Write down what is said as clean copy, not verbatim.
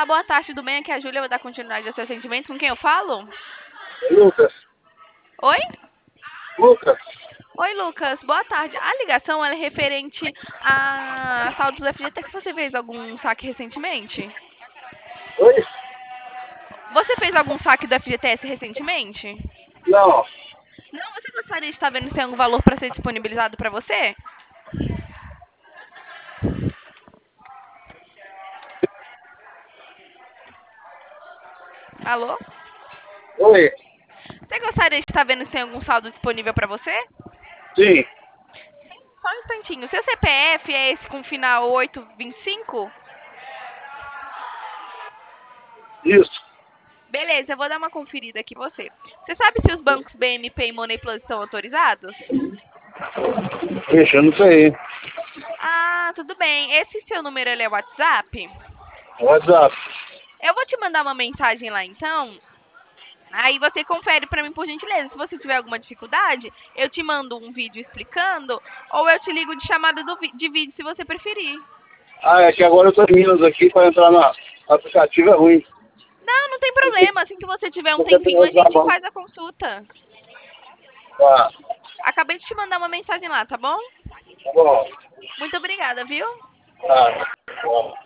Olá, boa tarde, tudo bem? Aqui é a Júlia, vou dar continuidade aos seus sentimentos. Com quem eu falo? Lucas, Oi? Lucas, Oi, Lucas, boa tarde. A ligação ela é referente a saldos do FGTS. Você fez algum saque recentemente? oi? Você fez algum saque do FGTS recentemente? Não, Não, você gostaria de estar vendo se tem algum valor para ser disponibilizado para você? Alô? oi, Você gostaria de estar vendo se tem algum saldo disponível para você? sim, Só um instantinho. Seu CPF é esse com final 825? isso. Beleza, eu vou dar uma conferida aqui você. Você sabe se os bancos BNP e Money Plus estão autorizados? Ixi, eu não sei. Ah, tudo bem. Esse seu número ele é WhatsApp? WhatsApp. Eu vou te mandar uma mensagem lá então. Aí você confere pra mim por gentileza. Se você tiver alguma dificuldade, eu te mando um vídeo explicando ou eu te ligo de chamada de vídeo se você preferir. Ah, é que agora eu tô em Minas aqui para entrar no aplicativo é ruim. Não, não tem problema. Assim que você tiver um Porque tem tempinho, a outro gente trabalho. faz a consulta. Tá, Acabei de te mandar uma mensagem lá, tá bom? tá bom. Muito obrigada, viu? Tá, bom.